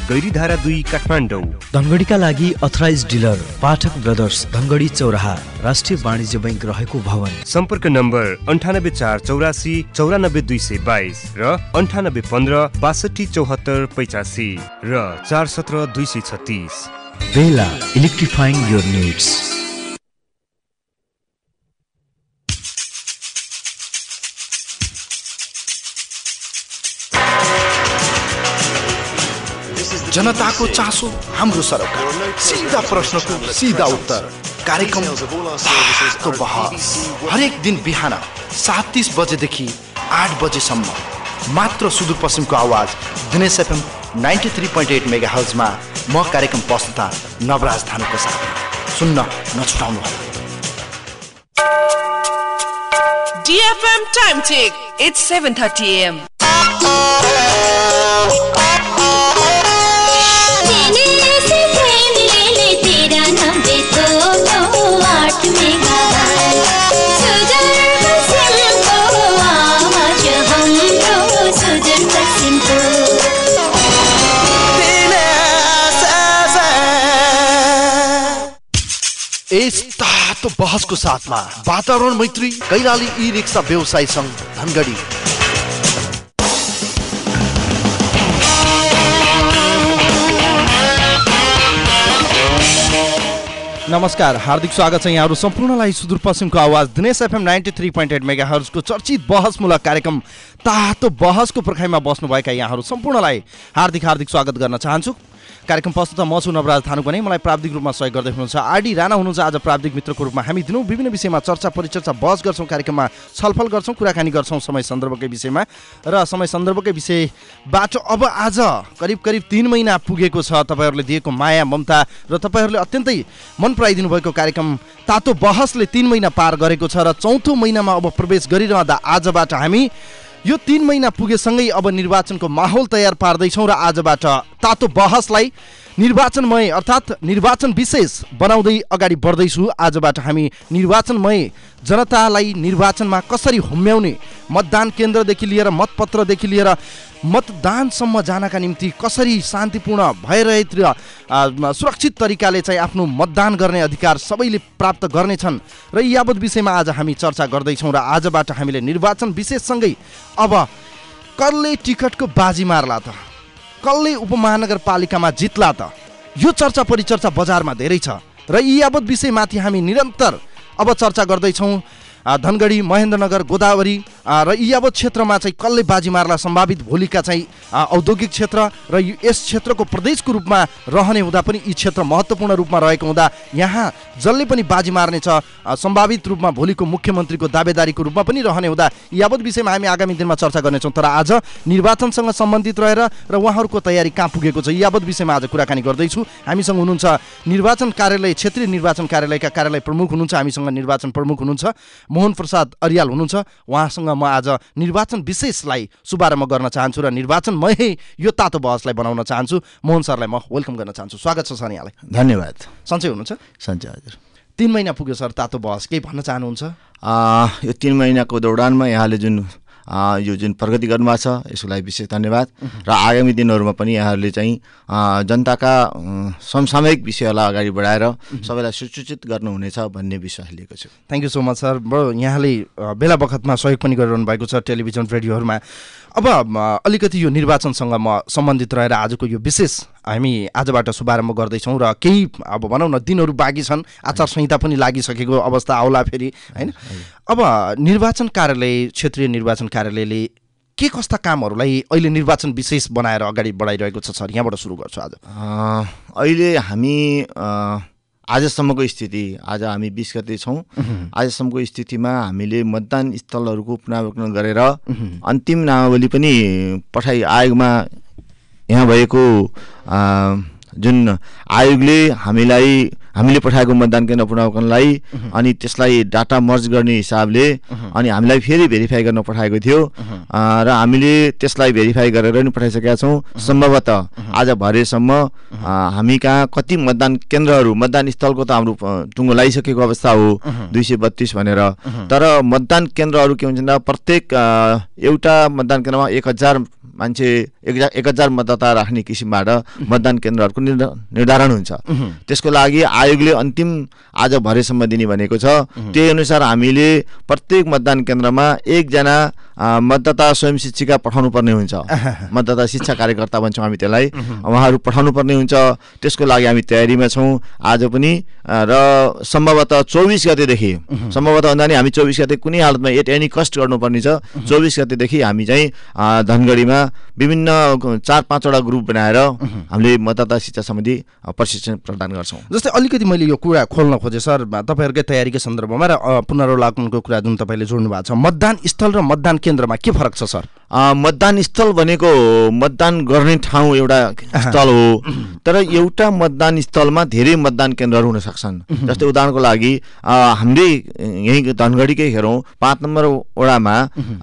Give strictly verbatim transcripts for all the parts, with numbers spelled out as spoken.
गैरीधारा दुई काठमाडौँ। धनगढीका लागि authorised dealer Pathak brothers, Dhangadhi चौराहा, राष्ट्रिय वाणिज्य बैंक रहेको भवन। सम्पर्क नम्बर अन्ठानब्बे चार चौरासी चौरानब्बे दुई सय बाइस र अन्ठानब्बे पन्ध्र बासठी चौहत्तर पचासी र चार सत्र दुई सय छत्तिस। बेला इलेक्ट्रिफाइङ योर निड्स। जनताको चासो हाम्रो सरोकार, सीधा प्रश्नको सीधा उत्तर, कार्यक्रम तातो बहस, हरेक दिन बिहान सात तीस बजेदेखि आठ बजेसम्म मात्र सुदूरपश्चिमको आवाज Dinesh FM ninety three point eight mega हर्जमा म कार्यक्रम प्रस्तुता नवराज धानुको साथ सुन्न नछुटाउनु होला। DFM time check, it's seven thirty a m यस तातो बहसको साथमा वातावरण मैत्री कैलाली ई रिक्सा व्यवसायी संघ धनगढी। नमस्कार, हार्दिक स्वागत छ यहाँहरू सम्पूर्णलाई सुदूरपश्चिमको आवाज Dinesh FM ninety three point eight mega हर्जको चर्चित बहसमूलक कार्यक्रम तातो बहसको पर्खाइमा बस्नुभएका यहाँहरू सम्पूर्णलाई हार्दिक हार्दिक स्वागत गर्न चाहन्छु। कार्यक्रम प्रस्तुत म छु नवराज थानु पनि, मलाई प्राविधिक रूपमा सहयोग गर्दै हुनुहुन्छ आरडी राणा हुनुहुन्छ। आज प्राविधिक मित्रको रूपमा हामी दिनौँ विभिन्न विषयमा चर्चा परिचर्चा बहस गर्छौँ, कार्यक्रममा छलफल गर्छौँ, कुराकानी गर्छौँ समय सन्दर्भकै विषयमा र समय सन्दर्भकै विषयबाट अब आज करिब करिब तीन महिना पुगेको छ तपाईँहरूले दिएको माया ममता र तपाईँहरूले अत्यन्तै मन पराइदिनु भएको कार्यक्रम तातो बहसले तीन महिना पार गरेको छ र चौथो महिनामा अब प्रवेश गरिरहँदा आजबाट हामी यो तीन महिना पुगेसँगै अब निर्वाचनको माहौल तयार पार्दैछौँ र आजबाट तातो बहसलाई निर्वाचनमय अर्थात् निर्वाचन विशेष बनाउँदै अगाडि बढ्दैछु। आजबाट हामी निर्वाचनमय जनतालाई निर्वाचनमा कसरी हुम्याउने, मतदान केन्द्रदेखि लिएर मतपत्रदेखि लिएर मतदानसम्म जानका निम्ति कसरी शान्तिपूर्ण भयरहित र सुरक्षित तरिकाले चाहिँ आफ्नो मतदान गर्ने अधिकार सबैले प्राप्त गर्नेछन् र यावत विषयमा आज हामी चर्चा गर्दैछौँ र आजबाट हामीले निर्वाचन विशेषसँगै अब कसले टिकटको बाजी मार्ला त, कसले उपमहानगरपालिकामा जित्ला त, यो चर्चा परिचर्चा बजारमा धेरै छ र यी यावत विषयमाथि हामी निरन्तर अब चर्चा गर्दैछौँ। धनगढी, महेन्द्रनगर, गोदावरी र यी यावत क्षेत्रमा चाहिँ कसले बाजी मार्ला सम्भावित भोलिका चाहिँ औद्योगिक क्षेत्र र यस क्षेत्रको प्रदेशको रूपमा रहने हुँदा पनि यी क्षेत्र महत्त्वपूर्ण रूपमा रहेको हुँदा यहाँ जसले पनि बाजी मार्नेछ सम्भावित रूपमा भोलिको मुख्यमन्त्रीको दावेदारीको रूपमा पनि रहने हुँदा यावत विषयमा हामी आगामी दिनमा चर्चा गर्नेछौँ। तर आज निर्वाचनसँग सम्बन्धित रहेर र उहाँहरूको तयारी कहाँ पुगेको छ यावत विषयमा आज कुराकानी गर्दैछु। हामीसँग हुनुहुन्छ निर्वाचन कार्यालय, क्षेत्रीय निर्वाचन कार्यालयका कार्यालय प्रमुख हुनुहुन्छ, हामीसँग निर्वाचन प्रमुख हुनुहुन्छ मोहन प्रसाद अरियाल हुनुहुन्छ। उहाँसँग म आज निर्वाचन विशेषलाई शुभारम्भ गर्न चाहन्छु र निर्वाचनमय यो तातो बहसलाई बनाउन चाहन्छु। मोहन सरलाई म वेलकम गर्न चाहन्छु। स्वागत छ सर यहाँलाई। धन्यवाद। सन्चै हुनुहुन्छ? सन्चै हजुर। तीन महिना पुग्यो सर तातो बहस, केही भन्न चाहनुहुन्छ? यो तीन महिनाको दौडानमा यहाँले जुन यो जुन प्रगति गर्नुभएको छ यसको लागि विशेष धन्यवाद र आगामी दिनहरूमा पनि यहाँहरूले चाहिँ जनताका समसामयिक विषयहरूलाई अगाडि बढाएर सबैलाई सुसूचित गर्नुहुनेछ भन्ने विश्वास लिएको छु। Thank you so much sir. यहाँले बेला बखतमा सहयोग पनि गरिरहनु भएको छ टेलिभिजन रेडियोहरूमा। अब अलिकति यो निर्वाचनसँग म सम्बन्धित रहेर आजको यो विशेष हामी आजबाट शुभारम्भ गर्दैछौँ र केही अब भनौँ न दिनहरू बाँकी छन्, आचार संहिता पनि लागिसकेको अवस्था आउला फेरि होइन। अब निर्वाचन कार्यालय, क्षेत्रीय निर्वाचन कार्यालयले के कस्ता कामहरूलाई अहिले निर्वाचन विशेष बनाएर अगाडि बढाइरहेको छ सर? यहाँबाट सुरु गर्छु। आज अहिले हामी आजसम्मको स्थिति, आज हामी बिस गते छौँ, आजसम्मको स्थितिमा हामीले मतदान स्थलहरूको पुनरावलोकन गरेर अन्तिम नामावली पनि पठाइ आयोगमा यहाँ भएको जुन आयोगले हामीलाई हामीले पठाएको मतदान केन्द्र पुनरावलोकनलाई अनि त्यसलाई डाटा मर्ज गर्ने हिसाबले अनि हामीलाई फेरि भेरिफाई गर्न पठाएको थियो र हामीले त्यसलाई भेरिफाई गरेर नि पठाइसकेका छौँ। सम्भवतः आज भरेसम्म हामी कहाँ कति मतदान केन्द्रहरू, मतदान स्थलको त हाम्रो टुङ्गो लगाइसकेको अवस्था हो दुई सय बत्तीस भनेर, तर मतदान केन्द्रहरू के हुन्छ भन्दा प्रत्येक एउटा मतदान केन्द्रमा एक हजार मान्छे एक एक हजार मतदाता राख्ने किसिमबाट मतदान केन्द्रहरूको निर्धारण हुन्छ। त्यसको लागि आयोगले अन्तिम आज भरेसम्म दिने भनेको छ। त्यही अनुसार हामीले प्रत्येक मतदान केन्द्रमा एकजना मतदाता स्वयं शिक्षिका पठाउनु पर्ने हुन्छ। मतदाता शिक्षा कार्यकर्ता भन्छौँ हामी त्यसलाई, उहाँहरू पठाउनु पर्ने हुन्छ। त्यसको लागि हामी तयारीमा छौँ आज पनि र सम्भवतः चौबिस गतेदेखि सम्भवतः भन्दा नि हामी चौबिस गते कुनै हालतमा एट एनी कस्ट गर्नुपर्ने छ। चौबिस गतेदेखि हामी चाहिँ धनगढीमा विभिन्न चार पाँचवटा ग्रुप बनाएर हामीले मतदाता शिक्षा सम्बन्धी प्रशिक्षण प्रदान गर्छौँ। जस्तै अलिकति मैले यो कुरा खोल्न खोजेँ सर, तपाईँहरूकै तयारीको सन्दर्भमा र पुनरावलोकनको कुरा जुन तपाईँले जोड्नु भएको छ, मतदान स्थल र मतदान केन्द्रमा के फरक छ सर? मतदान स्थल भनेको मतदान गर्ने ठाउँ एउटा स्थल हो, तर एउटा मतदान स्थलमा धेरै मतदान केन्द्रहरू हुन सक्छन्। जस्तै उदाहरणको लागि हाम्रै यहीँ धनगढीकै हेरौँ, पाँच नम्बर वडामा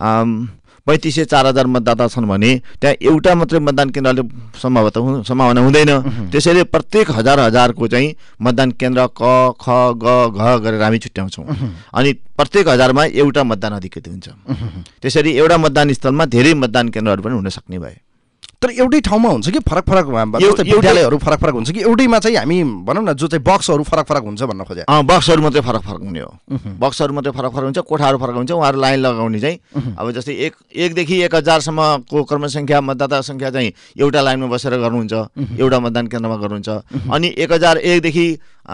पैँतिस सय चार हजार मतदाता छन् भने त्यहाँ एउटा मात्रै मतदान केन्द्रले सम्भवतः सम्भावना हुँदैन। त्यसैले प्रत्येक हजार हजारको चाहिँ मतदान केन्द्र क ख ग घ गरेर हामी छुट्याउँछौँ अनि प्रत्येक हजारमा एउटा मतदान अधिकृत हुन्छ। त्यसरी एउटा मतदान स्थलमा धेरै मतदान केन्द्रहरू पनि हुन सक्ने भए। तर एउटै ठाउँमा हुन्छ कि फरक फरक विद्यालयहरू फरक फरक हुन्छ कि एउटैमा चाहिँ हामी भनौँ न जो चाहिँ बक्सहरू फरक फरक हुन्छ भन्न खोजे? अँ बक्सहरू मात्रै फरक फरक हुने हो। बक्सहरू मात्रै फरक फरक हुन्छ, कोठाहरू फरक हुन्छ। उहाँहरू लाइन लगाउने चाहिँ अब जस्तै एक एकदेखि एक हजारसम्मको कर्मसङ्ख्या मतदाता सङ्ख्या चाहिँ एउटा लाइनमा बसेर गर्नुहुन्छ, एउटा मतदान केन्द्रमा गर्नुहुन्छ। अनि एक हजार एकदेखि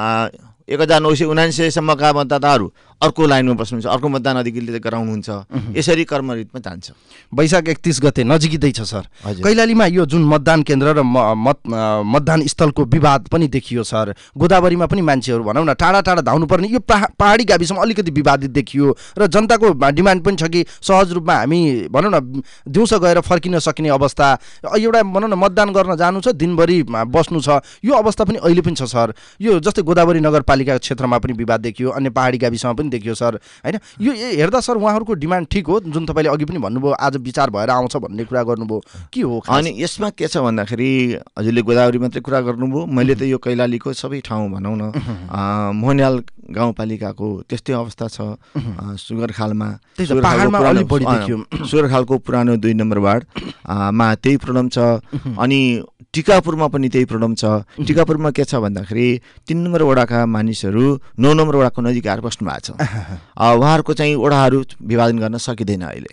एक हजार नौ सय उनान्सयसम्मका मतदाताहरू अर्को लाइनमा बस्नुहुन्छ, अर्को मतदान अधिकृतले गराउनुहुन्छ। यसरी कर्मरीतमा जान्छ। वैशाख एकतिस गते नजिकै छ सर, कैलालीमा यो जुन मतदान केन्द्र र मत मतदान स्थलको विवाद पनि देखियो सर। गोदावरीमा पनि मान्छेहरू भनौँ न टाढा टाढा धाउनु पर्ने, यो पहाडी गाविसमा अलिकति विवादित देखियो र जनताको डिमान्ड पनि छ कि सहज रूपमा हामी भनौँ न दिउँसो गएर फर्किन सकिने अवस्था, एउटा भनौँ न मतदान गर्न जानु छ दिनभरि बस्नु छ, यो अवस्था पनि अहिले पनि छ सर। यो जस्तै गोदावरी नगरपालिका क्षेत्रमा पनि विवाद देखियो, अन्य पहाडी गाविसमा पनि देखियो सर, होइन? यो हेर्दा सर उहाँहरूको डिमान्ड ठिक हो जुन तपाईँले अघि पनि भन्नुभयो, आज विचार भएर आउँछ भन्ने कुरा गर्नुभयो, के हो? अनि यसमा के छ भन्दाखेरि हजुरले गोदावरी मात्रै कुरा गर्नुभयो, मैले त यो कैलालीको सबै ठाउँ भनौँ न मोहनियाल गाउँपालिकाको त्यस्तै अवस्था छ। सुगरखालमा सुगरखालको पुरानो दुई नम्बर वार्डमा त्यही प्रब्लम छ। अनि टिकापुरमा पनि त्यही प्रब्लम छ। टिकापुरमा के छ भन्दाखेरि तिन नम्बर वडाका मानिसहरू नौ नम्बर वडाको नजिक आएर बस्नु भएको छ। उहाँहरूको चाहिँ वडाहरू विभाजन गर्न सकिँदैन अहिले।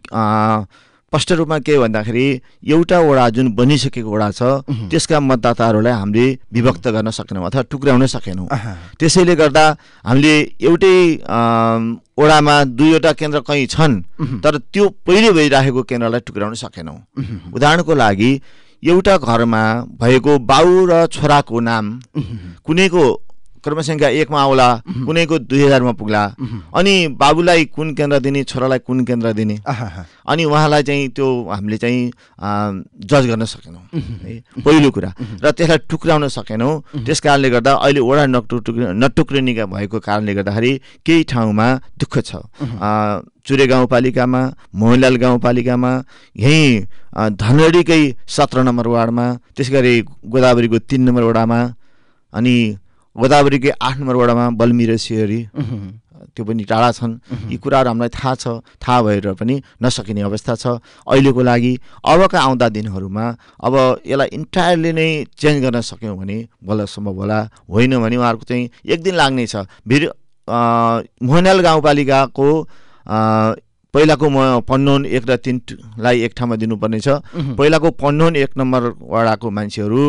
स्पष्ट रूपमा के भन्दाखेरि एउटा वडा जुन बनिसकेको वडा छ त्यसका मतदाताहरूलाई हामीले विभक्त गर्न सकेनौँ अथवा टुक्राउन सकेनौँ। त्यसैले गर्दा हामीले एउटै वडामा दुईवटा केन्द्र कहीँ छन् तर त्यो पहिले भइराखेको केन्द्रलाई टुक्राउन सकेनौँ। उदाहरणको लागि एउटा घरमा भएको बाउ र छोराको नाम कुनैको कर्मसङ्ख्या एकमा आउला, कुनैको दुई हजारमा पुग्ला, अनि बाबुलाई कुन केन्द्र दिने, छोरालाई कुन केन्द्र दिने, अनि उहाँलाई चाहिँ त्यो हामीले चाहिँ जज गर्न सकेनौँ है पहिलो कुरा। र त्यसलाई टुक्राउन सकेनौँ। त्यस कारणले गर्दा अहिले वडा नटुक् नटुक्रिने भएको कारणले गर्दाखेरि केही ठाउँमा दुःख छ। चुरे गाउँपालिकामा, मोहनलाल गाउँपालिकामा, यहीँ धनगढीकै सत्र नम्बर वार्डमा, त्यस गरी गोदावरीको तिन नम्बर वडामा, अनि गोदावरीकै आठ नम्बर वडामा बल्मी र सिहरी त्यो पनि टाढा छन्। यी कुराहरू हामीलाई थाहा छ, थाहा भएर पनि नसकिने अवस्था छ अहिलेको लागि। अबका आउँदा दिनहरूमा अब यसलाई इन्टायरली नै चेन्ज गर्न सक्यौँ भने बल्ल सम्भव होला, होइन भने उहाँहरूको चाहिँ एक दिन लाग्ने छ। भिर मोहनलाल गाउँपालिकाको पहिलाको म पन्नौन एक र तिनलाई एक ठाउँमा दिनुपर्ने छ। पहिलाको पन्नौन एक नम्बर वडाको मान्छेहरू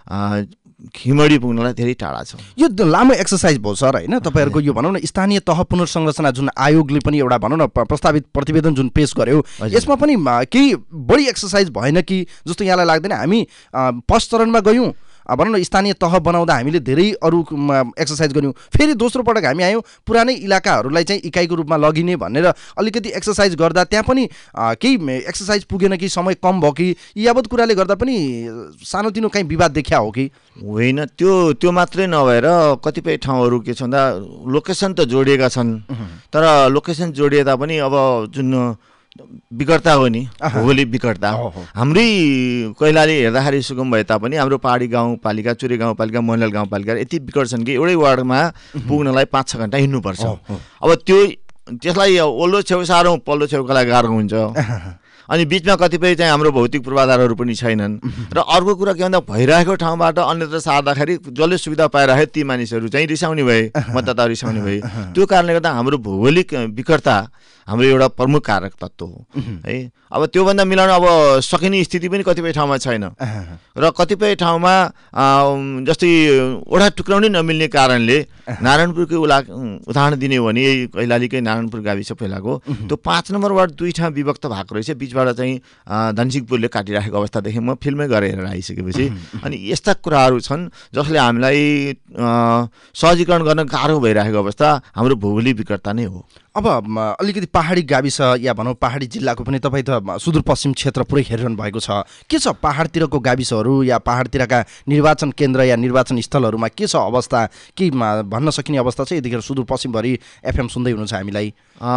खिमडी पुग्नलाई धेरै टाढा छ। यो लामो एक्सर्साइज भयो सर, होइन? तपाईँहरूको यो भनौँ न स्थानीय तह पुनर्संरचना जुन आयोगले पनि एउटा भनौँ न प्रस्तावित प्रतिवेदन जुन पेश गर्यो, यसमा पनि केही बढी एक्सर्साइज भएन कि जस्तो यहाँलाई लाग्दैन? हामी फर्स्ट चरणमा गयौँ, भनौँ न स्थानीय तह बनाउँदा हामीले धेरै अरू एक्सर्साइज गऱ्यौँ, फेरि दोस्रो पटक हामी आयौँ पुरानै इलाकाहरूलाई चाहिँ इकाइको रूपमा लगिने भनेर अलिकति एक्सर्साइज गर्दा त्यहाँ पनि केही एक्सर्साइज पुगेन कि समय कम भयो कि यावत कुराले गर्दा पनि सानोतिनो काहीँ विवाद देखिया हो कि होइन? त्यो त्यो मात्रै नभएर कतिपय ठाउँहरू के छ भन्दा लोकेसन त जोडिएका छन्, तर लोकेसन जोडिएता पनि अब जुन विकटता हो नि, भौगोलिक विकटता हाम्रै कैलाली हेर्दाखेरि सुगम भए तापनि हाम्रो पहाडी गाउँपालिका, चुरे गाउँपालिका, मोहनलाल गाउँपालिका यति विकट छन् कि एउटै वार्डमा पुग्नलाई पाँच छ घन्टा हिँड्नुपर्छ। अब त्यो त्यसलाई ओल्लो छेउ सारौँ, पल्लो छेउको लागि गाह्रो हुन्छ। अनि बिचमा कतिपय चाहिँ हाम्रो भौतिक पूर्वाधारहरू पनि छैनन् र अर्को कुरा के भन्दा भइरहेको ठाउँबाट अन्यत्र सार्दाखेरि जसले सुविधा पाइरहे ती मानिसहरू चाहिँ रिसाउने भए मतदाता रिसाउने भए त्यो कारणले गर्दा हाम्रो भौगोलिक विकटता हाम्रो एउटा प्रमुख कारक तत्त्व हो है अब त्योभन्दा मिलाउन अब सकिने स्थिति पनि कतिपय ठाउँमा छैन र कतिपय ठाउँमा जस्तै ओडा टुक्राउनै नमिल्ने कारणले नारायणपुरकै उला उदाहरण दिने हो भने कैलालीकै नारायणपुर गाविस पहिलाको त्यो पाँच नम्बर वार्ड दुई ठाउँ विभक्त भएको रहेछ बिचबाट चाहिँ धनसिंहपुरले काटिराखेको अवस्थादेखि म फिल्ममै गरेर आइसकेपछि अनि यस्ता कुराहरू छन् जसले हामीलाई सहजीकरण गर्न गाह्रो भइरहेको अवस्था हाम्रो भौगोलिक विकटता नै हो। अब अलिकति पहाडी गाविस या भनौँ पहाडी जिल्लाको पनि तपाईँ त सुदूरपश्चिम क्षेत्र पुरै हेरिरहनु भएको छ के छ पहाडतिरको गाविसहरू या पहाडतिरका निर्वाचन केन्द्र या निर्वाचन स्थलहरूमा के छ अवस्था के भन्न सकिने अवस्था छ यतिखेर सुदूरपश्चिमभरि एफएम सुन्दै हुनुहुन्छ हामीलाई?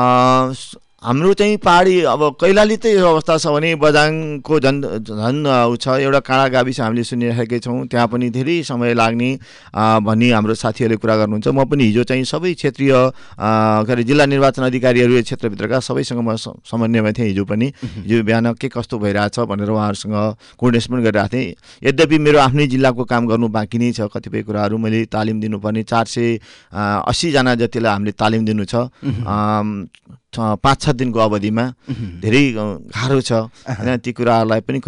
हाम्रो चाहिँ पहाडी अब कैलाली त यो अवस्था छ भने बझाङको झन् झन् ऊ छ एउटा काँडा गाविस हामीले सुनिरहेकै छौँ त्यहाँ पनि धेरै समय लाग्ने भन्ने हाम्रो साथीहरूले कुरा गर्नुहुन्छ। म पनि हिजो चाहिँ सबै क्षेत्रीय के अरे जिल्ला निर्वाचन अधिकारीहरू यो क्षेत्रभित्रका सबैसँग म समन्वयमा थिएँ हिजो पनि हिजो बिहान के कस्तो भइरहेछ भनेर उहाँहरूसँग कोर्डिनेसन पनि गरिरहेको थिएँ। यद्यपि मेरो आफ्नै जिल्लाको काम गर्नु बाँकी नै छ कतिपय कुराहरू मैले तालिम दिनुपर्ने चार सय अस्सीजना जतिलाई हामीले तालिम दिनु छ पाँच छ दिनको अवधिमा धेरै गाह्रो छ होइन ती कुराहरूलाई पनि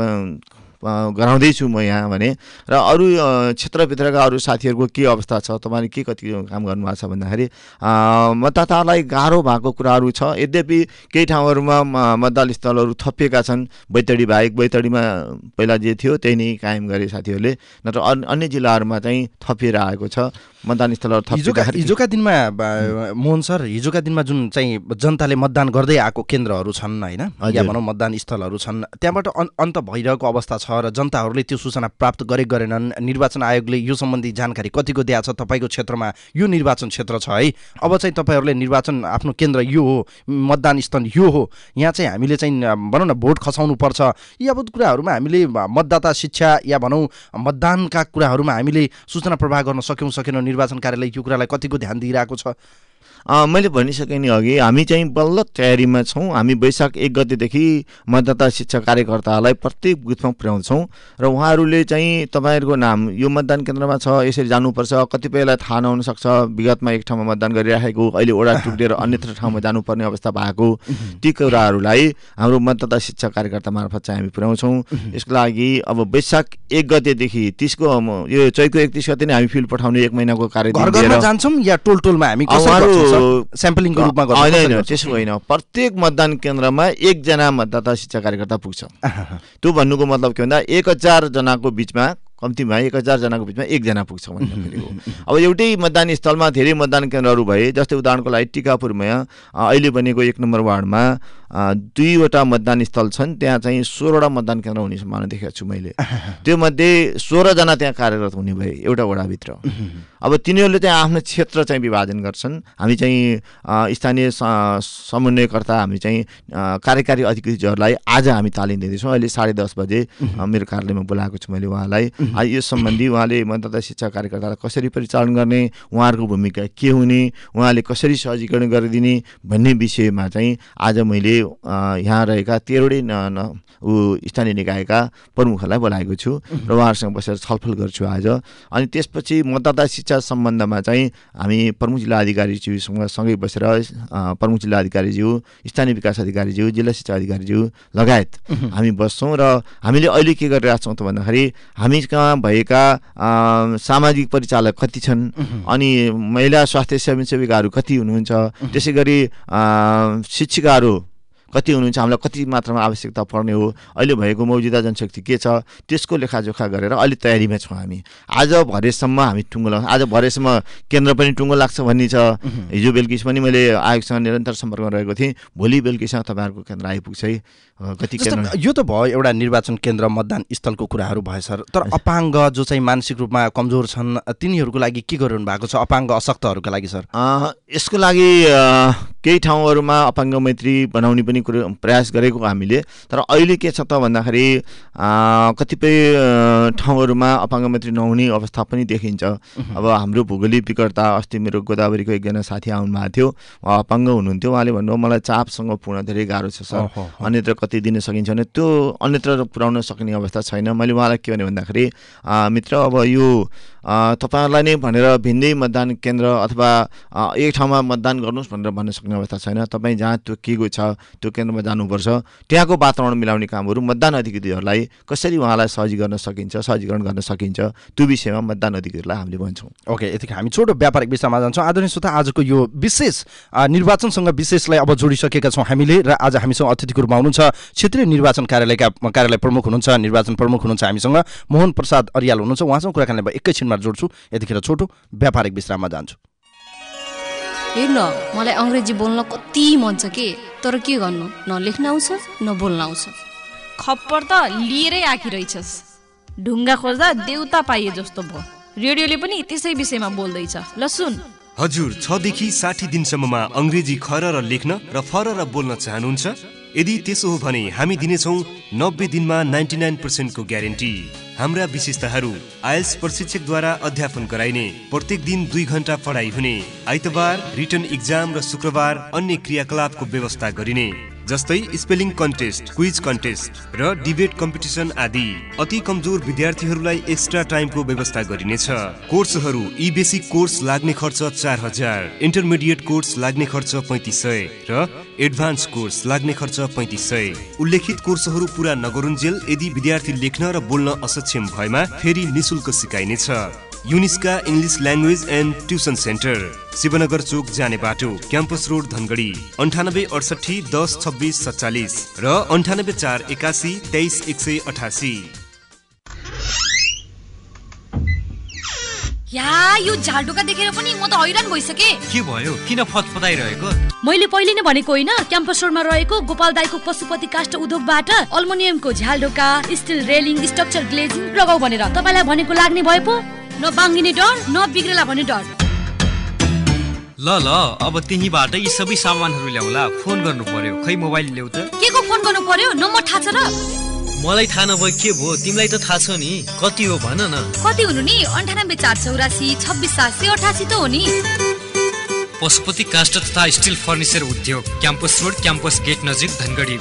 गराउँदैछु म यहाँ भने र अरू क्षेत्रभित्रका अरू साथीहरूको के अवस्था छ तपाईँले के कति काम गर्नुभएको छ भन्दाखेरि मतदाताहरूलाई गाह्रो भएको कुराहरू छ। यद्यपि केही ठाउँहरूमा मतदान स्थलहरू थपिएका छन् बैतडी बाहेक बैतडीमा पहिला जे थियो त्यही नै कायम गरे साथीहरूले नत्र अन्य जिल्लाहरूमा चाहिँ थपिएर आएको छ मतदान स्थलहरू थपिँदाखेरि। हिजोका दिनमा मोहन सर हिजोका दिनमा जुन चाहिँ जनताले मतदान गर्दै आएको केन्द्रहरू छन् होइन या भनौँ मतदान स्थलहरू छन् त्यहाँबाट अन्त भइरहेको अवस्था छ र जनताहरूले त्यो सूचना प्राप्त गरे गरेनन् निर्वाचन आयोगले यो सम्बन्धी जानकारी कतिको दिएको छ तपाईँको क्षेत्रमा यो निर्वाचन क्षेत्र छ है अब चाहिँ तपाईँहरूले निर्वाचन आफ्नो केन्द्र यो हो मतदान स्थल यो हो यहाँ चाहिँ हामीले चाहिँ भनौँ न भोट खसाउनु पर्छ यावत कुराहरूमा हामीले मतदाता शिक्षा या भनौँ मतदानका कुराहरूमा हामीले सूचना प्रवाह गर्न सक्यौँ सकेनौँ निर्वाचन कार्यालय यो कुरालाई कतिको ध्यान दिइरहेको छ? मैले भनिसकेँ नि अघि हामी चाहिँ बल्ल तयारीमा छौँ। हामी वैशाख एक गतेदेखि मतदाता शिक्षा कार्यकर्ताहरूलाई प्रत्येक बुथमा पुर्याउँछौँ र उहाँहरूले चाहिँ तपाईँहरूको नाम यो मतदान केन्द्रमा छ यसरी जानुपर्छ कतिपयलाई थाहा नहुन सक्छ विगतमा एक ठाउँमा मतदान गरिराखेको अहिले ओडा टुक्रिएर अन्यत्र ठाउँमा जानुपर्ने अवस्था भएको ती कुराहरूलाई हाम्रो मतदाता शिक्षा कार्यकर्ता मार्फत चाहिँ हामी पुर्याउँछौँ। यसको लागि अब वैशाख एक गतेदेखि तिसको यो चैतको एकतिस गते नै हामी फिल्ड पठाउने एक महिनाको कार्य जान्छौँ या टोल टोलमा हामी स्याम्पलिङको रूपमा होइन त्यसो होइन प्रत्येक मतदान केन्द्रमा एकजना मतदाता शिक्षा कार्यकर्ता पुग्छ। त्यो भन्नुको मतलब के भन्दा एक हजार जनाको बिचमा कम्तीमा एक हजारजनाको बिचमा एकजना पुग्छ भन्दाखेरि हो। अब एउटै मतदान स्थलमा धेरै मतदान केन्द्रहरू भए जस्तै उदाहरणको लागि टिकापुरमा अहिले बनेको एक नम्बर वार्डमा दुईवटा मतदान स्थल छन् त्यहाँ चाहिँ सोह्रवटा मतदान केन्द्र हुने सम्भावना देखेको छु मैले। त्यो मध्ये सोह्रजना त्यहाँ कार्यरत हुने भए एउटा वडाभित्र। अब तिनीहरूले चाहिँ आफ्नो क्षेत्र चाहिँ विभाजन गर्छन्। हामी चाहिँ स्थानीय समन्वयकर्ता हामी चाहिँ कार्यकारी अधिकारीहरूलाई आज हामी तालिम दिँदैछौँ। अहिले साढे दस बजे मेरो कार्यालयमा बोलाएको छु मैले उहाँलाई। यो सम्बन्धी उहाँले मतदाता शिक्षा कार्यकर्तालाई कसरी परिचालन गर्ने उहाँहरूको भूमिका के हुने उहाँले कसरी सहजीकरण गरिदिने भन्ने विषयमा चाहिँ आज मैले यहाँ रहेका तेह्रवटै ऊ स्थानीय निकायका प्रमुखहरूलाई बोलाएको छु र उहाँहरूसँग बसेर छलफल गर्छु आज। अनि त्यसपछि मतदाता शिक्षा सम्बन्धमा चाहिँ हामी प्रमुख जिल्ला अधिकारीज्यूसँग सँगै बसेर प्रमुख जिल्ला अधिकारीज्यू स्थानीय विकास अधिकारीज्यू जिल्ला शिक्षा अधिकारीज्यू लगायत हामी बस्छौँ र हामीले अहिले के गरिरहेका छौँ त भन्दाखेरि हामी कहाँ भएका सामाजिक परिचालक कति छन् अनि महिला स्वास्थ्य स्वयंसेविकाहरू कति हुनुहुन्छ त्यसै गरी शिक्षिकाहरू कति हुनुहुन्छ हामीलाई कति मात्रामा आवश्यकता पर्ने हो अहिले भएको मौजुदा जनशक्ति के छ त्यसको लेखाजोखा गरेर अहिले तयारीमा छौँ हामी। आज भरेसम्म हामी टुङ्गो लाग्छ आज भरेसम्म केन्द्र पनि टुङ्गो लाग्छ भन्ने छ। हिजो बेलुकीसम्म पनि मैले आयोगसँग निरन्तर सम्पर्कमा रहेको थिएँ। भोलि बेलुकीसँग तपाईँहरूको केन्द्र आइपुग्छ है कति केन्द्र। यो त भयो एउटा निर्वाचन केन्द्र मतदान स्थलको कुराहरू भयो सर। तर अपाङ्ग जो चाहिँ मानसिक रूपमा कमजोर छन् तिनीहरूको लागि के गरिरहनु भएको छ अपाङ्ग अशक्तहरूका लागि सर? यसको लागि केही ठाउँहरूमा अपाङ्ग मैत्री बनाउने पनि गर्ने कुरो प्रयास गरेको हामीले। तर अहिले के छ त भन्दाखेरि कतिपय ठाउँहरूमा अपाङ्ग मैत्री नहुने अवस्था पनि देखिन्छ। अब हाम्रो भूगोलिक विकटता, अस्ति मेरो गोदावरीको एकजना साथी आउनु भएको थियो, उहाँ अपाङ्ग हुनुहुन्थ्यो। उहाँले भन्नुभयो मलाई चापसँग पुर्न धेरै गाह्रो छ सर, अन्यत्र कति दिन सकिन्छ भने त्यो अन्यत्र पुर्याउन सक्ने अवस्था छैन। मैले उहाँलाई के भने भन्दाखेरि मित्र अब यो तपाईँहरूलाई नै भनेर भिन्दै मतदान केन्द्र अथवा एक ठाउँमा मतदान गर्नुहोस् भनेर भन्न सक्ने अवस्था छैन। तपाईँ जहाँ त्यो के छ त्यो केन्द्रमा जानुपर्छ, त्यहाँको वातावरण मिलाउने कामहरू मतदान अधिकारीहरूलाई कसरी उहाँलाई सहजीकरण गर्न सकिन्छ सहजीकरण गर्न सकिन्छ त्यो विषयमा मतदान अधिकारीलाई हामीले भन्छौँ। ओके, यतिकै हामी छोटो व्यापारिक विषयमा जान्छौँ। आदरणीय श्रोता, आजको यो विशेष निर्वाचनसँग विशेषलाई अब जोडिसकेका छौँ हामीले र आज हामीसँग अतिथिको रूपमा हुनुहुन्छ क्षेत्रीय निर्वाचन कार्यालयका कार्यालय प्रमुख हुनुहुन्छ, निर्वाचन प्रमुख हुनुहुन्छ हामीसँग मोहन प्रसाद अर्याल हुनुहुन्छ। उहाँसँग कुराकानी एकैछिनमा जोड्छु, यतिखेर छोटो व्यापारिक विश्राममा जान्छु। हेर्न, मलाई अङ्ग्रेजी बोल्न कति मन छ के, तर के गर्नु, न लेख्न आउँछ न बोल्न आउँछ। खप्पर त लिएरै आखिरहेछस्। ढुङ्गा खोज्दा देउता पाइए जस्तो भयो। रेडियोले पनि त्यसै विषयमा बोल्दैछ। ल सुन। हजुर, छ देखि साठी दिनसम्ममा अङ्ग्रेजी खर र लेख्न र फर र बोल्न चाहनुहुन्छ? यदि त्यसो हो भने हामी दिनेछौँ नब्बे दिनमा नाइन्टी नाइन पर्सेन्टको ग्यारेन्टी। हाम्रा विशेषताहरू: आइएल्स प्रशिक्षकद्वारा अध्यापन गराइने, प्रत्येक दिन दुई घण्टा पढाइ हुने, आइतबार रिटन इक्जाम र शुक्रबार अन्य क्रियाकलापको व्यवस्था गरिने, जस्तै स्पेलिङ कन्टेस्ट, क्विज कन्टेस्ट र डिबेट कम्पिटिसन आदि। अति कमजोर विद्यार्थीहरूलाई एक्स्ट्रा टाइमको व्यवस्था गरिनेछ। कोर्सहरू: ई बेसिक कोर्स लाग्ने खर्च चार हजार, इन्टरमिडिएट कोर्स लाग्ने खर्च पैँतिस सय र एडभान्स कोर्स लाग्ने खर्च पैँतिस सय। उल्लेखित कोर्सहरू पूरा नगरुन्जेल यदि विद्यार्थी लेख्न र बोल्न असक्षम भएमा फेरि निशुल्क सिकाइनेछ। युनिस्का English language and tuition centre, Shivnagar चोक जाने बाटो, क्याम्पस रोड धनगढी, अन्ठानब्बे अडसठी दस छब्बिस सत्तालिस र अन्ठानब्बे चार एकासी तेइस एक सय अठासी। या यो झालडोका देखेर पनि म त हैरान भइसके। के भयो, किन फतफताइरहेको? मैले पहिले नै भनेको होइन, क्याम्पस रोडमा रहेको गोपाल दाईको पशुपति काष्ठ उद्योगबाट अल्मुनियमको झालडोका, स्टिल रेलिङ, स्ट्रक्चर ग्लेजिङ लगाऊ भनेर। तपाईलाई भनेको लाग्ने भए पो न बाङ्गिने डर न बिग्रेला भन्ने डर। ल ल, अब त्यहीबाट यी सबै सामानहरू ल्याउला। फोन गर्नु पर्यो। खै मोबाइल ल्याउ त। के को फोन गर्नु पर्यो? नम्बर थाहा छ र? मलाई थाहा नभए के भयो, तिमीलाई त थाहा छ नि। कति हो भन न। कति हुनु नि? अन्ठानब्बे चार चौरासी छब्बिस सात सय अठासी त हो नि। पशुपति काष्ठ तथा स्टिल फर्निचर उद्योग, क्याम्पस रोड, क्याम्पस गेट नजिक धनगढी।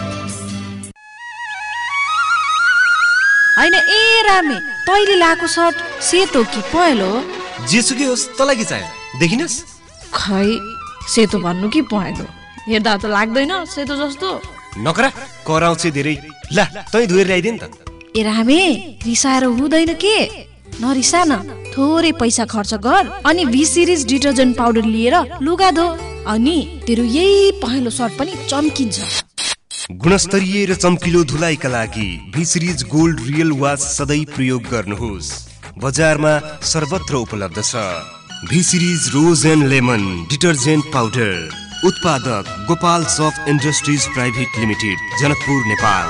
हैन ए रामे, तैले लाएको सर्ट सेतो कि पहेँलो? जेसुकै होस्, तँलाई के चाहियो? देखिनस्? खै सेतो भन्नु कि पहेँलो, हेर्दा त लाग्दैन सेतो जस्तो। नकरा कराउँछ धेरै। ला तै धोएर ल्याइदिए नि त। ए रामे, रिसाएर हुँदैन के, नरिसा न। थोरै पैसा खर्च गर अनि भी सिरिज डिटर्जेन्ट पाउडर लिएर लुगा धो, अनि तेरो यही पहेँलो सर्ट पनि चम्किन्छ। गुणस्तरीय र चम्किलो धुलाइका लागि V series gold real wash सधैँ प्रयोग गर्नुहोस्। बजारमा सर्वत्र उपलब्ध छ। V series rose and lemon detergent powder, उत्पादक Gopal soft industries private limited, Janakpur, Nepal.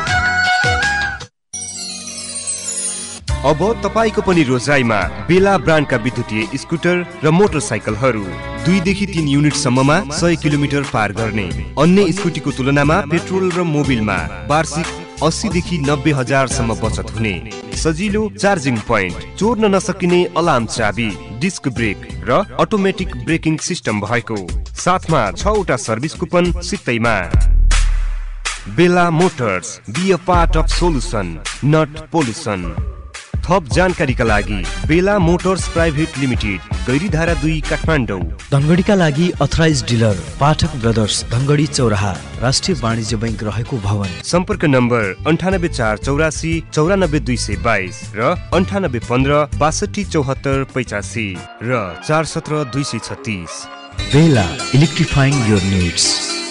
अब तपाईको पनि रोजाइमा बेला ब्रान्डका विद्युतीय स्कुटर र मोटरसाइकलहरू दुईदेखि तीन युनिटसम्ममा सय किलोमिटर पार गर्ने। अन्य स्कुटीको तुलनामा पेट्रोल र मोबिलमा वार्षिक अस्सीदेखि नब्बे हजारसम्म बचत हुने। सजिलो चार्जिङ पोइन्ट, चोर्न नसकिने अलार्म चाबी, डिस्क ब्रेक र अटोमेटिक ब्रेकिङ सिस्टम भएको, साथमा छवटा सर्भिस कुपन सित्तैमा। Bela motors, be a part of solution not pollution. थप जानकारीका लागि बेला मोटर्स प्राइभेट लिमिटेड, गैरीधारा दुई, काठमाडौँ। धनगढीका लागि authorised dealer Pathak brothers, Dhangadhi चौराहा, राष्ट्रिय वाणिज्य बैंक रहेको भवन। सम्पर्क नम्बर अन्ठानब्बे चार चौरासी चौरानब्बे दुई सय बाइस र अन्ठानब्बे पन्ध्र बासठी चौहत्तर पचासी र चार सत्र दुई सय छत्तिस। बेला, इलेक्ट्रिफाइङ योर निड्स।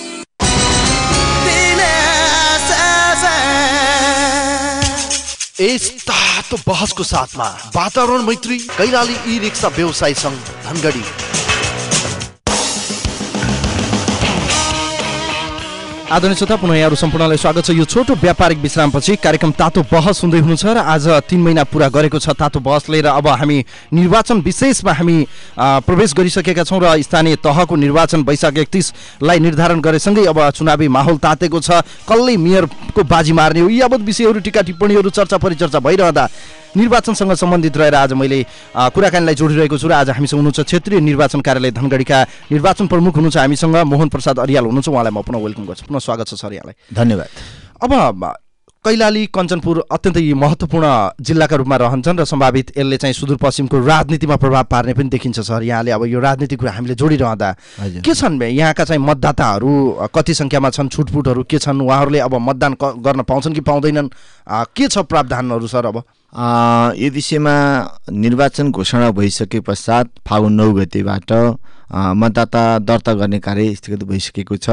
यस तातो बहसको साथमा वातावरण मैत्री कैलाली ई रिक्सा व्यवसाय सङ्घ धनगढी। आदरणीय श्रोता पुनः यहाँहरू सम्पूर्णलाई स्वागत छ। यो छोटो व्यापारिक विश्रामपछि कार्यक्रम तातो बहस हुँदै हुनुहुन्छ र आज तीन महिना पुरा गरेको छ तातो बहस लिएर। अब हामी निर्वाचन विशेषमा हामी प्रवेश गरिसकेका छौँ र स्थानीय तहको निर्वाचन वैशाख एकतिसलाई निर्धारण गरेसँगै अब चुनावी माहौल तातेको छ। कसले मेयरको बाजी मार्ने हो, यी यावत विषयहरू टिका टिप्पणीहरू चर्चा परिचर्चा भइरहँदा निर्वाचनसँग सम्बन्धित रहेर आज मैले कुराकानीलाई जोडिरहेको छु र आज हामीसँग हुनुहुन्छ क्षेत्रीय निर्वाचन कार्यालय धनगढीका निर्वाचन प्रमुख हुनुहुन्छ हामीसँग मोहन प्रसाद अरियाल हुनुहुन्छ। उहाँलाई म पुनः वेलकम गर्छु। पुनः स्वागत छ सर यहाँलाई। धन्यवाद। अब कैलाली कञ्चनपुर अत्यन्तै महत्त्वपूर्ण जिल्लाका रूपमा रहन्छन् र सम्भावित यसले चाहिँ सुदूरपश्चिमको राजनीतिमा प्रभाव पार्ने पनि देखिन्छ सर। यहाँले अब यो राजनीतिक कुरा हामीले जोडिरहँदा के छन् यहाँका चाहिँ मतदाताहरू कति सङ्ख्यामा छन्, छुटपुटहरू के छन्, उहाँहरूले अब मतदान गर्न पाउँछन् कि पाउँदैनन्, के छ प्रावधानहरू सर? अब यो विषयमा निर्वाचन घोषणा भइसके पश्चात फागुन नौ गतेबाट मतदाता दर्ता गर्ने कार्य स्थगित भइसकेको छ।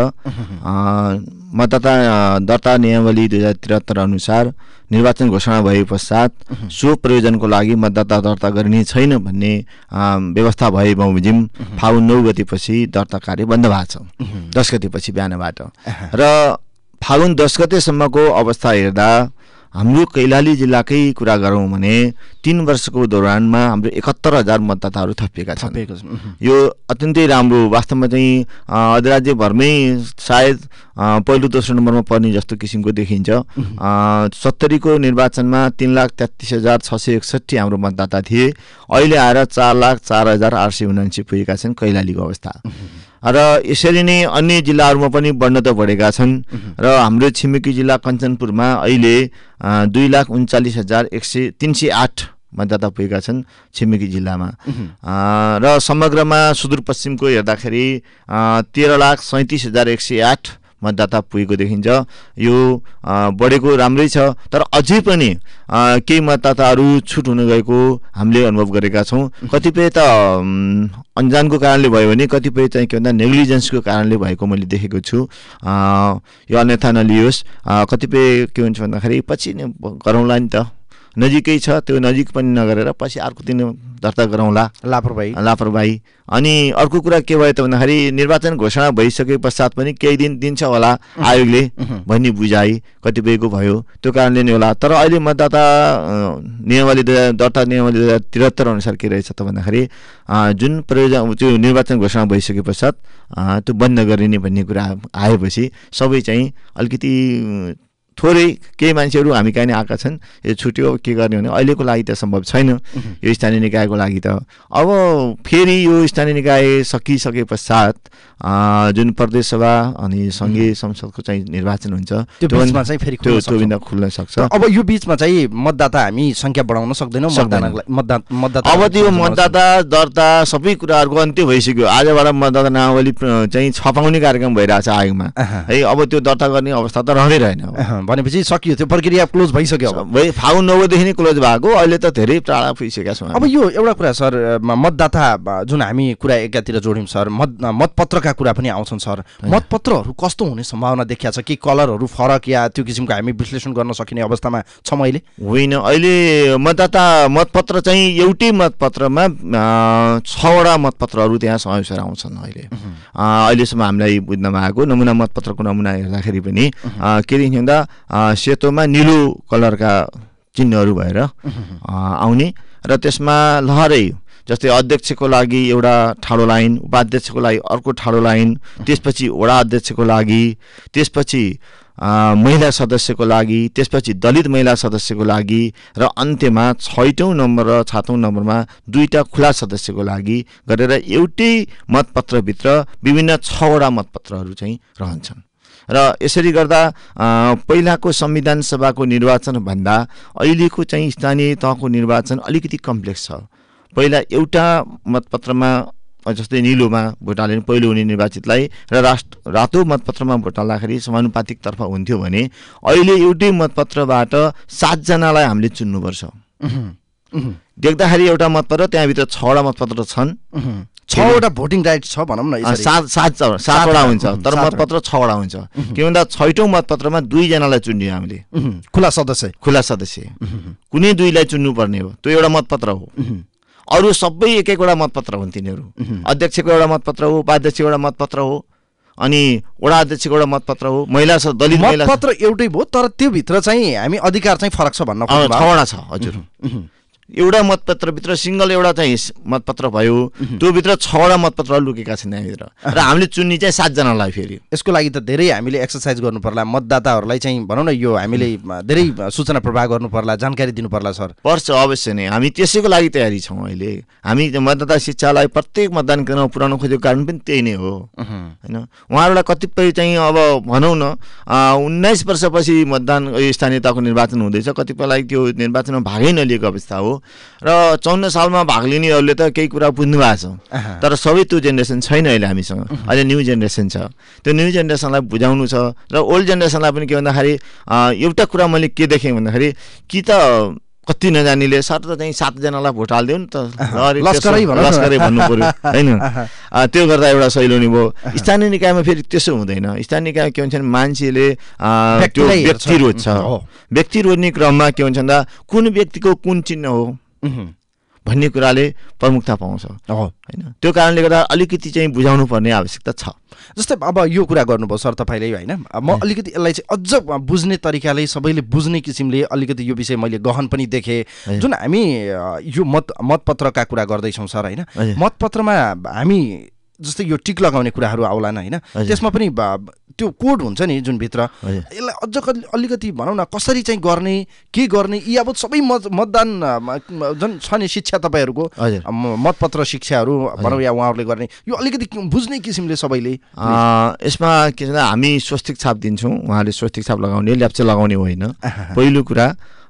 मतदाता दर्ता नियमावली दुई हजार त्रिहत्तर अनुसार निर्वाचन घोषणा भए पश्चात सो प्रयोजनको लागि मतदाता दर्ता गरिने छैन भन्ने व्यवस्था भए बमोजिम फागुन नौ गतेपछि दर्ता कार्य बन्द भएको छ, दस गतेपछि बिहानबाट। र फागुन दस गतेसम्मको अवस्था हेर्दा हाम्रो कैलाली जिल्लाकै कुरा गरौँ भने तीन वर्षको दौरानमा हाम्रो एकहत्तर हजार मतदाताहरू थपिएका छन्। यो अत्यन्तै राम्रो। वास्तवमा चाहिँ अधिराज्यभरमै सायद पहिलो दोस्रो नम्बरमा पर्ने जस्तो किसिमको देखिन्छ। सत्तरीको निर्वाचनमा तीन लाख तेत्तिस हजार छ सय एकसट्ठी हाम्रो मतदाता थिए। अहिले आएर चार लाख चार हजार आठ सय उनासी पुगेका छन् कैलालीको अवस्था। र यसरी नै अन्य जिल्लाहरूमा पनि बढ्न त बढेका छन् र हाम्रो छिमेकी जिल्ला कञ्चनपुरमा अहिले दुई लाख उन्चालिस हजार एक सय तिन सय आठ मतदाता पुगेका छन् छिमेकी जिल्लामा। र समग्रमा सुदूरपश्चिमको हेर्दाखेरि तेह्र लाख सैँतिस हजार एक सय आठ मतदाता पुगेको देखिन्छ। यो बढेको राम्रै छ, तर अझै पनि केही मतदाताहरू छुट हुन गएको हामीले अनुभव गरेका छौँ। कतिपय त अन्जानको कारणले भयो भने कतिपय चाहिँ के भन्दा नेग्लिजेन्सको कारणले भएको मैले देखेको छु। यो अन्यथा नलियोस्। कतिपय के हुन्छ भन्दाखेरि पछि गरौँला नि त, नजिकै छ, त्यो नजिक पनि नगरेर पछि अर्को दिन दर्ता गरौँला, लापरवाही लापरवाही अनि अर्को कुरा के भयो त भन्दाखेरि निर्वाचन घोषणा भइसके पश्चात पनि केही दिन दिन्छ होला आयोगले भन्ने बुझाइ कतिपयको भयो, त्यो कारणले नै होला। तर अहिले मतदाता नियमावली दर्ता नियमावली दुई हजार त्रिहत्तर अनुसार के रहेछ त भन्दाखेरि जुन प्रयोजन त्यो निर्वाचन घोषणा भइसके पश्चात त्यो बन्द गरिने भन्ने कुरा आएपछि सबै चाहिँ अलिकति थोरै केही मान्छेहरू हामी कहाँ नै आएका छन्, यो छुट्यो के गर्ने भने अहिलेको लागि त सम्भव छैन यो स्थानीय निकायको लागि त। अब फेरि यो स्थानीय निकाय सकिसके पश्चात जुन प्रदेश सभा अनि सङ्घीय संसदको चाहिँ निर्वाचन हुन्छ त्यो बिचमा चाहिँ फेरि त्यो खुल्न सक्छ। अब यो बिचमा चाहिँ मतदाता हामी सङ्ख्या बढाउन सक्दैनौँ मतदाता। अब त्यो मतदाता दर्ता सबै कुराहरूको अन्त्य भइसक्यो। आजबाट मतदाता नामावली चाहिँ छपाउने कार्यक्रम भइरहेछ आयोगमा है। अब त्यो दर्ता गर्ने अवस्था त रहँदै रहेन भनेपछि सकियो, त्यो प्रक्रिया क्लोज भइसक्यो। भाइ फागुन नौदेखि नै क्लोज भएको, अहिले त धेरै टाढा पुगिसकेका छौँ। अब यो एउटा कुरा सर, मतदाता जुन हामी कुरा एकातिर जोड्यौँ सर, मत मतपत्रका कुरा पनि आउँछन् सर। मतपत्रहरू कस्तो हुने सम्भावना देखिया छ कि कलरहरू फरक या त्यो किसिमको हामी विश्लेषण गर्न सकिने अवस्थामा छौँ अहिले? होइन, अहिले मतदाता मतपत्र चाहिँ एउटै मतपत्रमा छवटा मतपत्रहरू त्यहाँ समावेश आउँछन्। अहिले अहिलेसम्म हामीलाई बुझ्नमा आएको नमुना मतपत्रको नमुना हेर्दाखेरि पनि के देखिँदा सेतोमा निलो कलरका चिन्हहरू भएर आउने र त्यसमा लहरै जस्तै अध्यक्षको लागि एउटा ठाडो लाइन, उपाध्यक्षको लागि अर्को ठाडो लाइन, त्यसपछि वडा अध्यक्षको लागि, त्यसपछि महिला सदस्यको लागि, त्यसपछि दलित महिला सदस्यको लागि र अन्त्यमा छैटौँ नम्बर र सातौँ नम्बरमा दुईवटा खुला सदस्यको लागि गरेर एउटै मतपत्रभित्र विभिन्न छवटा मतपत्रहरू चाहिँ रहन्छन्। र यसरी गर्दा पहिलाको संविधान सभाको निर्वाचन भन्दा अहिलेको चाहिँ स्थानीय तहको निर्वाचन अलिकति कम्प्लेक्स छ। पहिला एउटा मतपत्रमा जस्तै निलोमा भोट हाल्ने पहिलो हुने निर्वाचितलाई र राष्ट्र रातो मतपत्रमा भोट हाल्दाखेरि समानुपातिक तर्फ हुन्थ्यो भने अहिले एउटै मतपत्रबाट सातजनालाई हामीले चुन्नुपर्छ। देख्दाखेरि एउटा मतपत्र त्यहाँभित्र छवटा मतपत्र छन्, छवटा भोटिङ राइट छ भनौँ न, सात सात सातवटा हुन्छ तर मतपत्र छवटा हुन्छ। के भन्दा छैटौँ मतपत्रमा दुईजनालाई चुन्ने हामीले, खुला सदस्य खुला सदस्य कुनै दुईलाई चुन्नुपर्ने हो, त्यो एउटा मतपत्र हो। अरू सबै एक एकवटा मतपत्र हुन्, तिनीहरू अध्यक्षको एउटा मतपत्र हो, उपाध्यक्षको एउटा मतपत्र हो, अनि वडा अध्यक्षको एउटा मतपत्र हो, महिला छ दलित महिला मतपत्र एउटै भयो तर त्यो भित्र चाहिँ हामी अधिकार चाहिँ फरक छ भन्न खोज्नु भयो। छवटा छ हजुर। एउटा मतपत्रभित्र सिङ्गल एउटा चाहिँ मतपत्र भयो, त्यो भित्र छवटा मतपत्र लुकेका छन् यहाँभित्र र हामीले चुन्ने चाहिँ सातजनालाई फेरि। यसको लागि त धेरै हामीले एक्सर्साइज गर्नु पर्ला, मतदाताहरूलाई चाहिँ भनौँ न यो हामीले धेरै सूचना प्रवाह गर्नु पर्ला, जानकारी दिनु पर्ला सर। पर्छ अवश्य नै, हामी त्यसैको लागि तयारी छौँ अहिले। हामी मतदाता शिक्षालाई प्रत्येक मतदान केन्द्रमा पुर्याउन खोजेको कारण पनि त्यही नै हो होइन। उहाँहरूलाई कतिपय चाहिँ अब भनौँ न उन्नाइस वर्षपछि मतदान स्थानीयताको निर्वाचन हुँदैछ, कतिपयलाई त्यो निर्वाचनमा भागै नलिएको अवस्था हो र चौन्न सालमा भाग लिनेहरूले त केही कुरा बुझ्नु भएको छ, तर सबै त्यो जेनेरेसन छैन अहिले हामीसँग। अहिले न्यू जेनेरेसन छ, त्यो न्यू जेनेरेसनलाई बुझाउनु छ र ओल्ड जेनेरेसनलाई पनि के भन्दाखेरि एउटा कुरा मैले के देखेँ भन्दाखेरि कि त कति नजानेले सर त चाहिँ सातजनालाई भोट हालिदियो नि त लस्करै लस्करै भन्नु पर्यो होइन। त्यो गर्दा एउटा सैलोनी भयो। स्थानीय निकायमा फेरि त्यसो हुँदैन। स्थानीय निकाय के हुन्छ भने मान्छेले त्यो व्यक्ति रोज्छ, व्यक्ति रोज्ने क्रममा के हुन्छ भन्दा कुन व्यक्तिको कुन चिन्ह हो भन्ने कुराले प्रमुखता पाउँछ होइन। त्यो कारणले गर्दा अलिकति चाहिँ बुझाउनु पर्ने आवश्यकता छ। जस्तै अब यो कुरा गर्नुभयो सर तपाईँले होइन, म अलिकति यसलाई चाहिँ अझ बुझ्ने तरिकाले सबैले बुझ्ने किसिमले अलिकति यो विषय मैले गहन पनि देखेँ। जुन हामी यो मत मतपत्रका कुरा गर्दैछौँ सर होइन, मतपत्रमा हामी जस्तै यो टिक लगाउने कुराहरू आउलान् होइन, त्यसमा पनि त्यो कोड हुन्छ नि जुन भित्र, यसलाई अझ अलिकति भनौँ न कसरी चाहिँ गर्ने, के गर्ने, यी अब सबै मत मतदान जुन छ नि शिक्षा तपाईँहरूको मतपत्र शिक्षाहरू भनौँ या उहाँहरूले गर्ने यो अलिकति बुझ्ने किसिमले सबैले यसमा के छ हामी स्वस्तिक छाप दिन्छौँ, उहाँले स्वस्तिक छाप लगाउने ल्याप्चे लगाउने होइन। पहिलो कुरा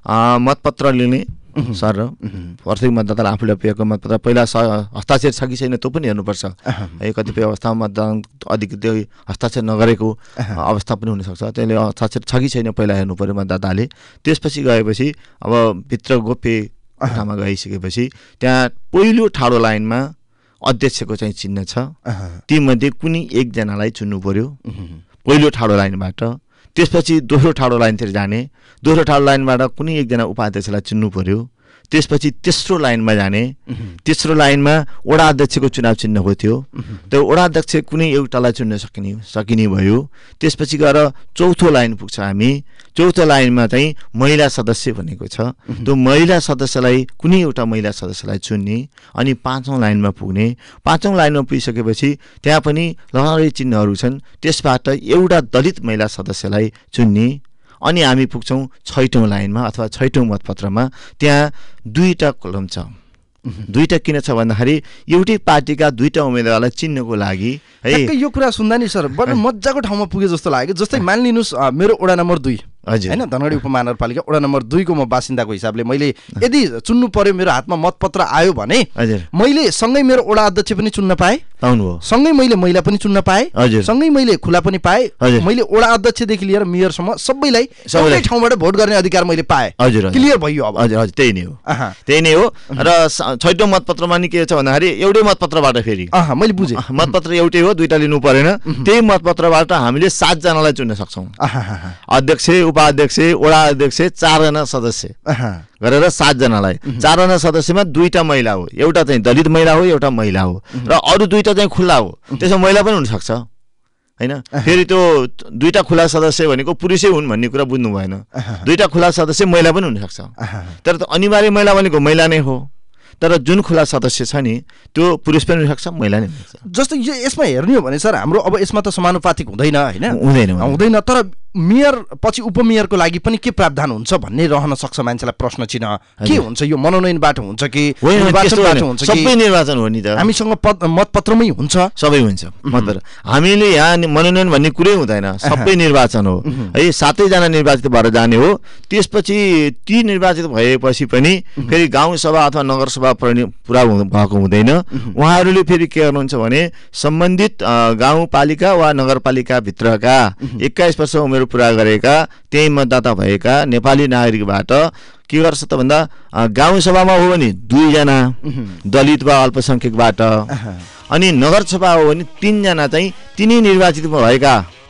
मतपत्र लिने सर र प्रत्येक मतदाताले आफूले पेएको मतपत्र पहिला हस्ताक्षर छ कि छैन त्यो पनि हेर्नुपर्छ है। कतिपय अवस्थामा मतदान अधिकृतले हस्ताक्षर नगरेको अवस्था पनि हुनसक्छ, त्यसले हस्ताक्षर छ कि छैन पहिला हेर्नु पऱ्यो मतदाताले। त्यसपछि गएपछि अब भित्र गोप्य कोठामा गइसकेपछि त्यहाँ पहिलो ठाडो लाइनमा अध्यक्षको चाहिँ चिन्ह छ, तीमध्ये कुनै एकजनालाई चुन्नु पर्यो पहिलो ठाडो लाइनबाट। त्यसपछि दोस्रो ठाडो लाइनतिर जाने, दोस्रो ठाडो लाइनबाट कुनै एकजना उपाध्यक्षलाई चुन्नु पर्यो। त्यसपछि तेस्रो लाइनमा जाने, तेस्रो लाइनमा वडा अध्यक्षको चुनाव चिन्ह थियो, त्यो वडा अध्यक्ष कुनै एउटालाई चुन्न सकिने सकिने भयो। त्यसपछि गएर चौथो लाइन पुग्छ हामी, चौथो लाइनमा चाहिँ महिला सदस्य भनेको छ, त्यो महिला सदस्यलाई कुनै एउटा महिला सदस्यलाई चुन्ने। अनि पाँचौँ लाइनमा पुग्ने, पाँचौँ लाइनमा पुगिसकेपछि त्यहाँ पनि लहरै चिन्हहरू छन्, त्यसबाट एउटा दलित महिला सदस्यलाई चुन्ने। अनि हामी पुग्छौँ छैटौँ लाइनमा अथवा छैटौँ मतपत्रमा, त्यहाँ दुईवटा कलम छ। दुईटा किन छ भन्दाखेरि एउटै पार्टीका दुईटा उम्मेदवारलाई चिन्नको लागि है। यो कुरा सुन्दा नि सर बडो मजाको ठाउँमा पुगे जस्तो लाग्यो। जस्तै मानिलिनुहोस् मेरो वडा नम्बर दुई होइन धनगढी उपमहानगरपालिका वडा नम्बर दुईको म बासिन्दाको हिसाबले मैले यदि चुन्नु पर्यो मेरो हातमा मतपत्र आयो भने मैले सँगै मेरो वडा अध्यक्ष पनि चुन्न पाएँ, सँगै मैले महिला पनि चुन्न पाएँ, सँगै मैले खुला पनि पाएँ, मैले वडा अध्यक्षदेखि लिएर मेयरसम्म सबैलाई सबै ठाउँबाट भोट गर्ने अधिकार मैले पाएँ। क्लियर भयो अब? हजुर हजुर त्यही नै हो, त्यही नै हो। र छैटौँ मतपत्रमा नि के छ भन्दाखेरि एउटै मतपत्रबाट फेरि मैले बुझेँ मतपत्र एउटै हो, दुईटा लिनु परेन। त्यही मतपत्रबाट हामीले सातजनालाई चुन्न सक्छौँ, अध्यक्ष, उपाध्यक्ष, वडा अध्यक्ष, चारजना सदस्य गरेर सातजनालाई। चारजना सदस्यमा दुईटा महिला हो, एउटा चाहिँ दलित महिला हो, एउटा महिला हो, र अरू दुईटा चाहिँ खुल्ला हो। त्यसमा महिला पनि हुनसक्छ होइन। फेरि त्यो दुईटा खुला सदस्य भनेको पुरुषै हुन् भन्ने कुरा बुझ्नु भएन, दुईटा खुला सदस्य महिला पनि हुनसक्छ। तर अनिवार्य महिला भनेको महिला नै हो, तर जुन खुला सदस्य छ नि त्यो पुरुष पनि हुनसक्छ, महिला नै हुनसक्छ। जस्तो यो यसमा हेर्ने हो भने सर हाम्रो अब यसमा त समानुपातिक हुँदैन होइन, हुँदैन हुँदैन तर मेयर पछि उपमेयरको लागि पनि के प्रावधान हुन्छ भन्ने रहन सक्छ मान्छेलाई प्रश्न चिन्ह। के हुन्छ यो मनोनयनबाट हुन्छ कि निर्वाचनबाट हुन्छ? सबै निर्वाचन हो नि त, हामीसँग मतपत्रमै हुन्छ, सबै हुन्छ मतपत्र। हामीले यहाँ मनोनयन भन्ने कुरै हुँदैन, सबै निर्वाचन हो है। सातैजना निर्वाचित भएर जाने हो। त्यसपछि ती निर्वाचित भएपछि पनि फेरि गाउँसभा अथवा नगरसभा पुरा भएको हुँदैन। उहाँहरूले फेरि के गर्नुहुन्छ भने सम्बन्धित गाउँपालिका वा नगरपालिका भित्रका एक्काइस वर्ष उमेर पुरा गरेका त्यही मतदाता भएका नेपाली नागरिकबाट के गर्छ त भन्दा गाउँसभामा हो भने दुईजना दलित वा अल्पसङ्ख्यकबाट, अनि नगरसभा हो भने तीनजना चाहिँ तिनै निर्वाचित भएका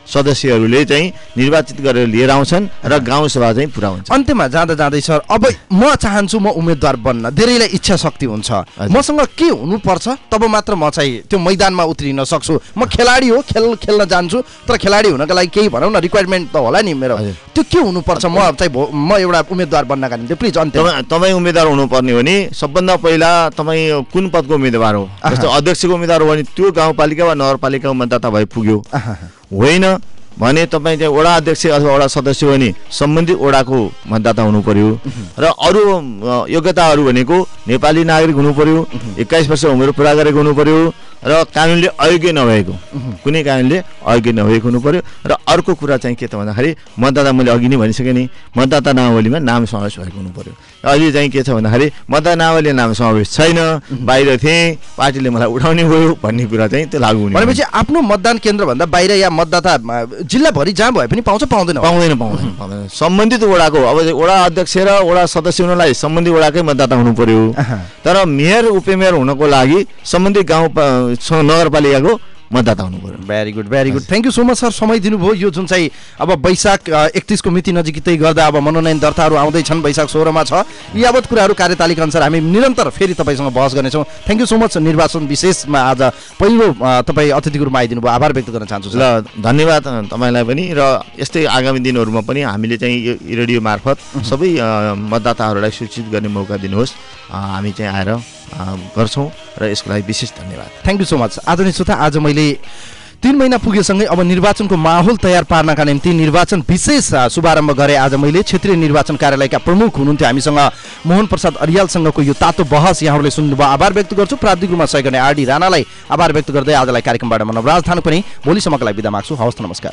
सदस्यहरूले चाहिँ निर्वाचित गरेर लिएर आउँछन् र गाउँसभा चाहिँ पुरा हुन्छ। अन्त्यमा जाँदा जाँदै सर अब म चाहन्छु म उम्मेदवार बन्न, धेरैलाई इच्छा शक्ति हुन्छ, मसँग के हुनुपर्छ तब मात्र म चाहिँ त्यो मैदानमा उत्रिन सक्छु? म खेलाडी हो, खेल खेल्न जान्छु, तर खेलाडी हुनका लागि केही भनौँ न रिक्वायरमेन्ट त होला नि मेरो, त्यो के हुनुपर्छ म चाहिँ म एउटा उम्मेदवार बन्नका निम्ति? प्लिज अन्त्य तपाईँ उम्मेदवार हुनुपर्ने हो नि सबभन्दा पहिला तपाईँ कुन पदको उम्मेदवार हो? जस्तो अध्यक्षको उम्मेदवार हो भने त्यो गाउँपालिका वा नगरपालिकाको मतदाता भए पुग्यो, होइन भने तपाईँ चाहिँ वडा अध्यक्ष अथवा वडा सदस्य हो भने सम्बन्धित वडाको मतदाता हुनु पर्यो। र अरू योग्यताहरू भनेको नेपाली नागरिक हुनु पर्यो, एक्काइस वर्ष उमेर पुरा गरेको हुनु पर्यो र कानुनले अयोग्य नभएको, कुनै कानुनले अयोग्य नभएको हुनु पर्यो। र अर्को कुरा चाहिँ के त भन्दाखेरि मतदाता, मैले अघि नै भनिसकेँ नि, मतदाता नावलीमा नाम समावेश भएको हुनु पर्यो। अहिले चाहिँ के छ भन्दाखेरि मतदाता नावलीमा नाम समावेश छैन, बाहिर थिएँ, पार्टीले मलाई उठाउने भयो भन्ने कुरा चाहिँ त्यो लागु हुने। भनेपछि आफ्नो मतदान केन्द्रभन्दा बाहिर या मतदाता जिल्लाभरि जहाँ भए पनि पाउँछ पाउँदैन? पाउँदैन पाउँदैन पाउँदैन सम्बन्धित वडाको, अब वडा अध्यक्ष र वडा सदस्य हुनलाई सम्बन्धित वडाकै मतदाता हुनु पर्यो। तर मेयर उपमेयर हुनको लागि सम्बन्धित गाउँ नगरपालिकाको मतदाता हुनु पर्यो। Very good very good thank you so much sir, समय दिनुभयो। यो जुन चाहिँ अब वैशाख एकतिसको मिति नजिकै गर्दा अब मनोनयन दर्ताहरू आउँदैछन्, वैशाख सोह्रमा छ, यी यावत कुराहरू कार्यतालिका अनुसार हामी निरन्तर फेरि तपाईँसँग बहस गर्नेछौँ। Thank you so much. निर्वाचन विशेषमा आज पहिलो तपाईँ अतिथिको रूपमा आइदिनु भयो, आभार व्यक्त गर्न चाहन्छु। ल धन्यवाद तपाईँलाई पनि। र यस्तै आगामी दिनहरूमा पनि हामीले चाहिँ यो रेडियो मार्फत सबै मतदाताहरूलाई सूचित गर्ने मौका दिनुहोस्, हामी चाहिँ आएर गर्छौँ र यसको लागि विशेष धन्यवाद। Thank you so much. आदरणीय श्रोता, आज मैले तीन महिना पुगेसँगै अब निर्वाचनको माहौल तयार पार्नका निम्ति निर्वाचन विशेष शुभारम्भ गरे। आज मैले क्षेत्रीय निर्वाचन कार्यालयका प्रमुख हुनुहुन्थ्यो हामीसँग मोहन प्रसाद अरियालसँगको यो तातो बहस यहाँहरूले सुन्नुभयो, आभार व्यक्त गर्छु। प्राविधिक रूपमा सहयोग गर्ने आरडी राणालाई आभार व्यक्त गर्दै आजलाई कार्यक्रमबाट म नवराज थानु पनि भोलिसम्मका लागि बिदा माग्छु। हवस् त, नमस्कार।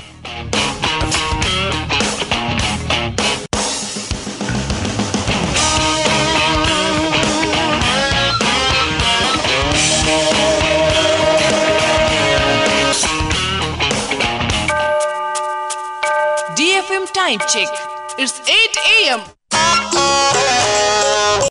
D F M time check. It's eight a m